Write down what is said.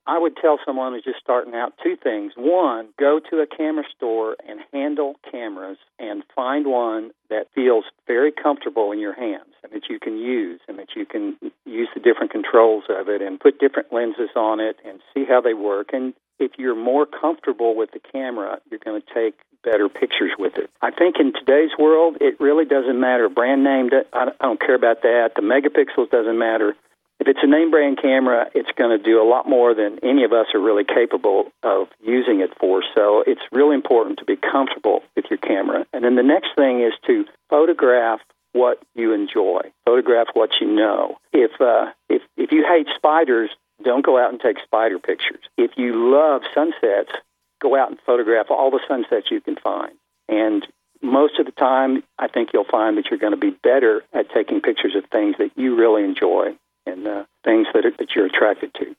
I would tell someone who's just starting out two things. One, go to a camera store and handle cameras and find one that feels very comfortable in your hands and that you can use and that you can use the different controls of it and put different lenses on it and see how they work. And if you're more comfortable with the camera, you're going to take better pictures with it. I think in today's world, it really doesn't matter. Brand name, I don't care about that. The megapixels doesn't matter. If it's a name brand camera, it's going to do a lot more than any of us are really capable of using it for. So it's really important to be comfortable with your camera. And then the next thing is to photograph what you enjoy. Photograph what you know. If you hate spiders, don't go out and take spider pictures. If you love sunsets, go out and photograph all the sunsets you can find. And most of the time, I think you'll find that you're going to be better at taking pictures of things that you really enjoy and things that you're attracted to.